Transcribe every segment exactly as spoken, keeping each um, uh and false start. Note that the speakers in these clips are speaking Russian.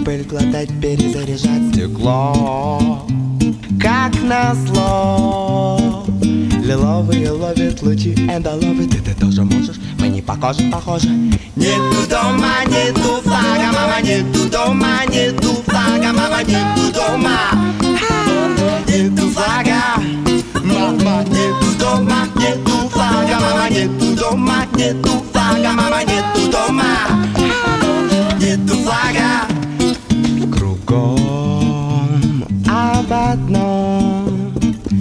пыль глотать, перезаряжать стекло. Как назло, лиловые ловят лучи эндоловы. Ты, ты тоже можешь, мы не похожи, похожи. Нету дома, нету флага, мама, нету дома, нету флага, мама, нету дома. Нету флага, мама, нету дома, нету флага, мама, нету дома, нету флага, мама, нету дома. Нету флага. Кругом об одном,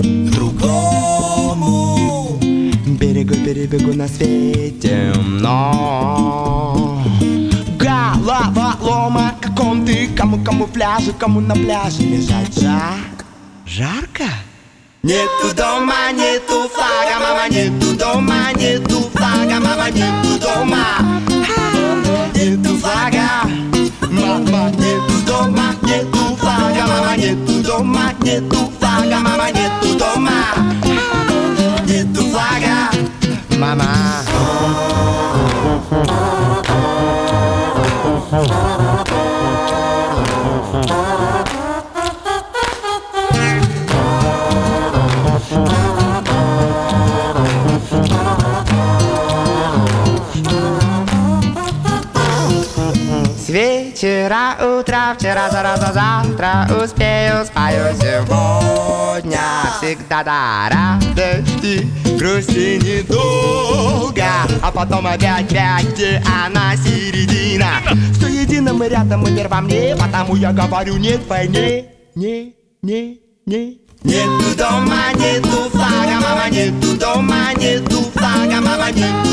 другому берегу перебегу на свете, но головолома, каком ты, кому камуфляже, кому на пляже лежать жар. Жарко? Нету дома, нету флага, мама, нету дома, нету флага, мама, нету дома. Нету флага, мама, нету дома, нету флага, мама, нету дома, нету флага, мама, нету дома. Нету флага, мама. С вечера, утра, вчера, зараза, завтра успею, спою сегодня. Всегда до радости, грусти недолго, а потом опять пять, где она середина. Что едино мы рядом, и мир во мне, потому я говорю нет войне. Не, не, не. Нету дома, нету флага, мама, нету дома, нету флага, мама, нету